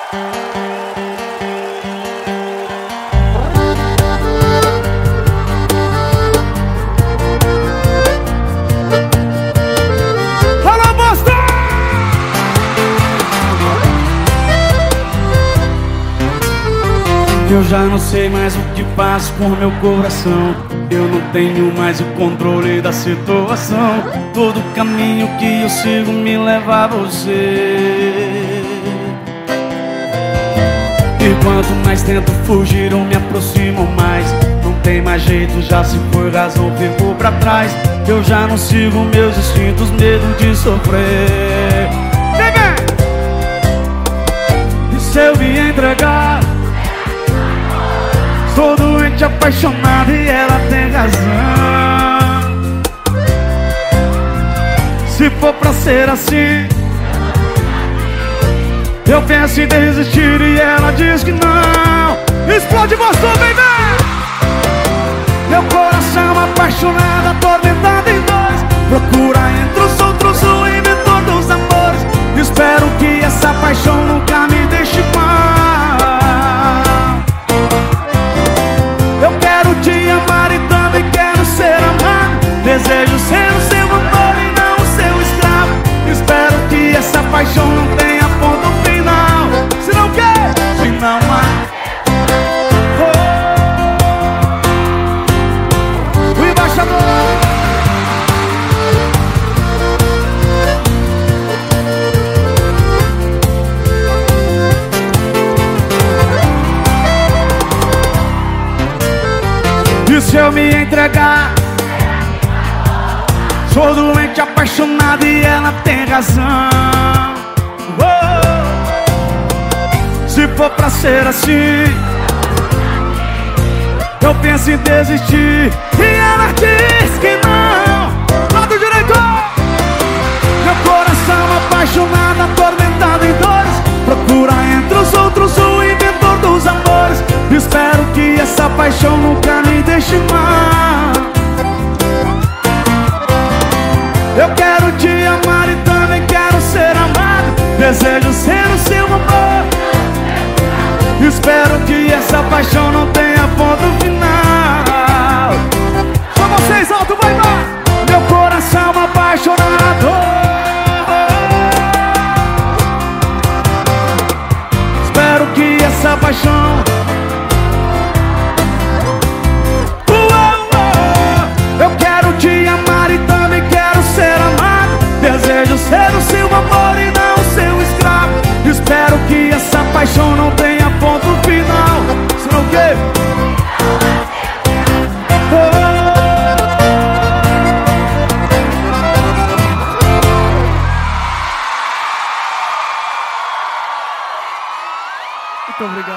Eu já não sei mais o que faço com meu coração. Eu não tenho mais o controle da situação. Todo caminho que eu sigo me leva a você. E quanto mais tento fugir, eu me aproximo mais. Não tem mais jeito, já se foi razão, ficou pra trás. Eu já não sigo meus instintos, medo de sofrer. E se eu me entregar? Sou doente, apaixonado e ela tem razão. Se for pra ser assim, eu penso em desistir e ela diz que não. Explode você, baby! Meu coração apaixonado, atormentado em dois, procura entre os outros o inventor dos amores. Espero que essa paixão nunca me deixe mal. Eu quero te amar e também quero ser amado. Desejo ser o seu amor e não o seu escravo. Espero que essa paixão não tenha ponto final. Se não quer, se não há. O embaixador. E se eu me entregar? Sou doente, apaixonado e ela tem razão. Se for pra ser assim, eu penso em desistir e ela diz que não. Lado direito! Meu coração apaixonado, atormentado em dores, procura entre os outros o inventor dos amores. Espero que essa paixão nunca me deixe mal. Eu quero te amar e também quero ser amado. Desejo ser o seu amor. Espero que essa paixão não tenha ponto final. Só vocês alto, vai lá! Meu coração apaixonado. Espero que essa paixão. Eu quero te amar e também quero ser amado. Desejo ser o seu amor e não o seu escravo. Espero que essa paixão não tenha ponto final. Senão o quê? Muito obrigado.